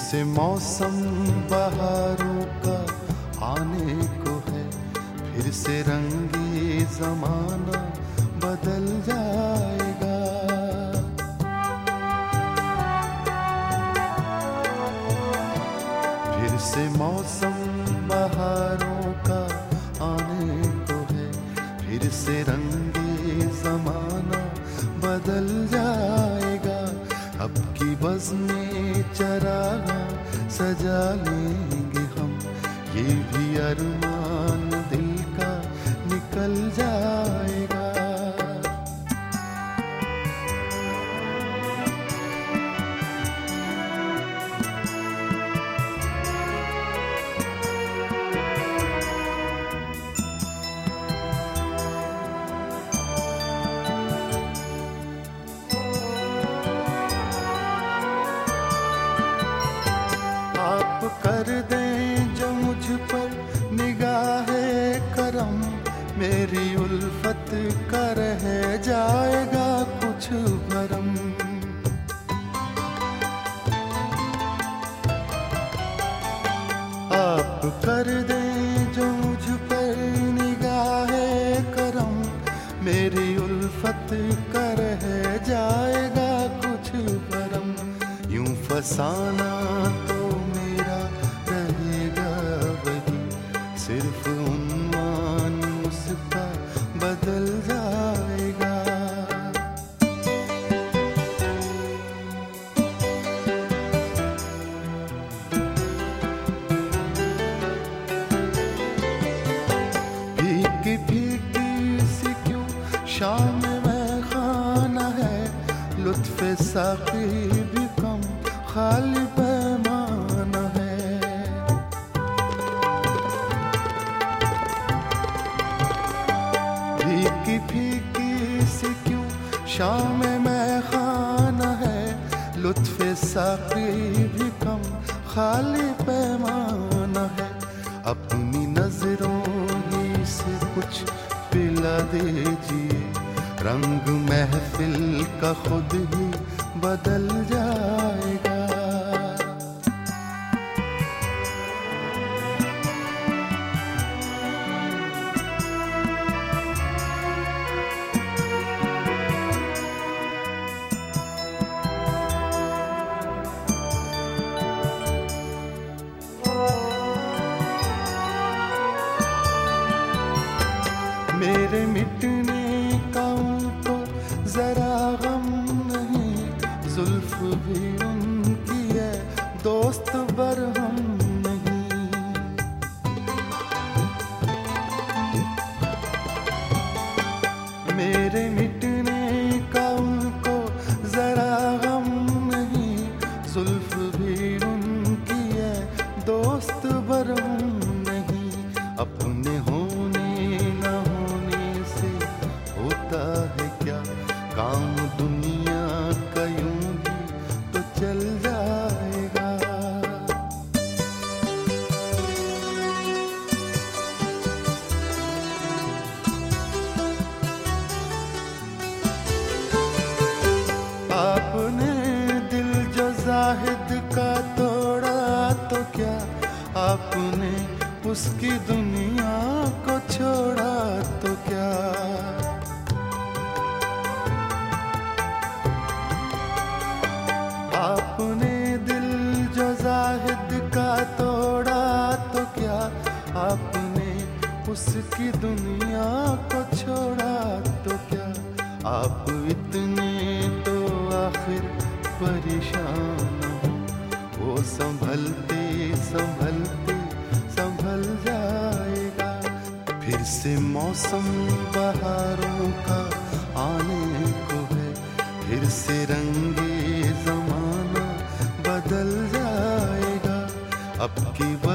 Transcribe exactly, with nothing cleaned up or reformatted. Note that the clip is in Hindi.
से मौसम बहारों का आने को है, फिर से रंगी जमाना बदल जाएगा। फिर से मौसम बहारों का आने को है, फिर से रंगी जमाना बदल जाएगा। अब की बज़्म-ए चराग़ सजा लेंगे हम, ये भी अरमान दिल का निकल जाएगा। कर दें जो मुझ पर निगाहे करम, मेरी उल्फत का रह जाएगा कुछ भरम। आप कर दें जो मुझ पर निगाहे करम, मेरी उल्फत का रह जाएगा कुछ भरम। यूं फसाना तो सिर्फ उन्वान उसका बदल जाएगा। फीकी फीकी सी क्यों शाम में खाना है, लुत्फ़े साक़ी भी कम खाली पैमाना है। फीकी फीकी सी क्यों शाम में खाना है, लुत्फ़े साक़ी भी कम खाली पैमाना है। अपनी नजरों ही से कुछ पिला दीजिए, रंग महफिल का खुद ही बदल जाएगा। मेरे मिटने का उनको जरा गम नहीं, जुल्फ भी उनकी है दोस्त बरहम नहीं। मेरे मिटने का उनको जरा गम नहीं, जुल्फ भी उनकी है दोस्त बरहम नहीं। अपने होने न होता है क्या काम दुनिया का, यूं भी तो चल जाएगा। आपने दिल जो ज़ाहिद का तोड़ा तो क्या, आपने उसकी दुनिया को छोड़ा तो क्या। आपने दिल जो ज़ाहिद का तोड़ा तो क्या, आपने उसकी दुनिया को छोड़ा तो क्या। आप इतने तो आखिर परेशान हो, वो संभलते संभलते संभल जाएगा। फिर से मौसम बहारों का आने को है, फिर से रंगे जमाना बदल जाएगा। अब की